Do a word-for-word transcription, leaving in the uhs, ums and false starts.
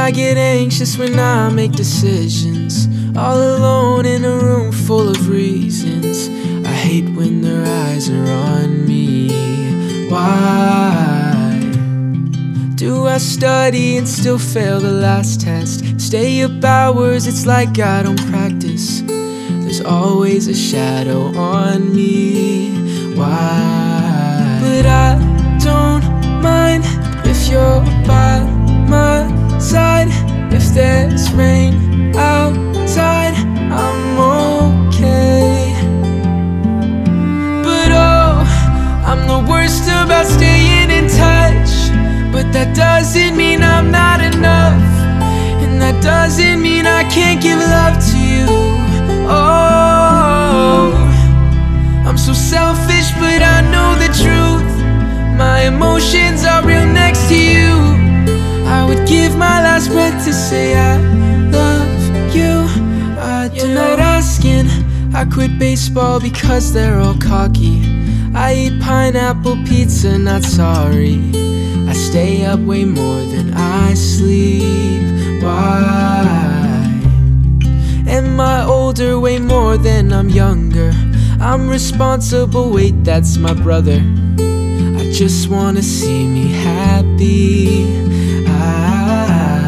I get anxious when I make decisions, all alone in a room full of reasons. I hate when their eyes are on me. Why do I study and still fail the last test? Stay up hours, it's like I don't practice. There's always a shadow on me. Why? But I don't mind if you're by my side. If there's rain outside, I'm okay. But oh, I'm the worst about staying in touch. But that doesn't mean I'm not enough, and that doesn't mean I can't give love to you. Oh, I'm so selfish, but I know the truth. My emotions are real next to you. I would give my last breath to say I love you. I do. You're not asking. I quit baseball because they're all cocky. I eat pineapple pizza, not sorry. I stay up way more than I sleep. Why? Am I older way more than I'm younger? I'm responsible, wait, that's my brother. I just wanna see me happy. I